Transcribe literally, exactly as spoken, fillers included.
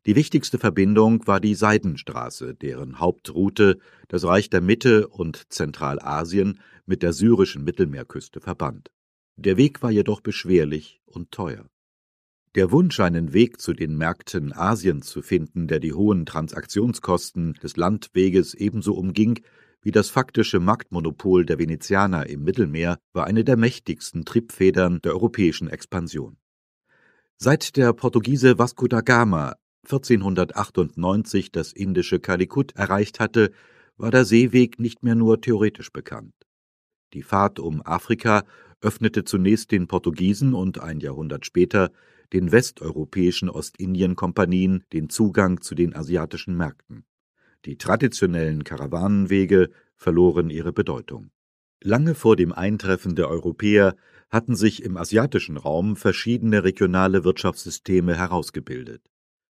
Die wichtigste Verbindung war die Seidenstraße, deren Hauptroute das Reich der Mitte und Zentralasien mit der syrischen Mittelmeerküste verband. Der Weg war jedoch beschwerlich und teuer. Der Wunsch, einen Weg zu den Märkten Asiens zu finden, der die hohen Transaktionskosten des Landweges ebenso umging wie das faktische Marktmonopol der Venezianer im Mittelmeer, war eine der mächtigsten Triebfedern der europäischen Expansion. Seit der Portugiese Vasco da Gama vierzehnhundertachtundneunzig das indische Kalikut erreicht hatte, war der Seeweg nicht mehr nur theoretisch bekannt. Die Fahrt um Afrika öffnete zunächst den Portugiesen und ein Jahrhundert später den westeuropäischen Ostindien-Kompanien den Zugang zu den asiatischen Märkten. Die traditionellen Karawanenwege verloren ihre Bedeutung. Lange vor dem Eintreffen der Europäer hatten sich im asiatischen Raum verschiedene regionale Wirtschaftssysteme herausgebildet.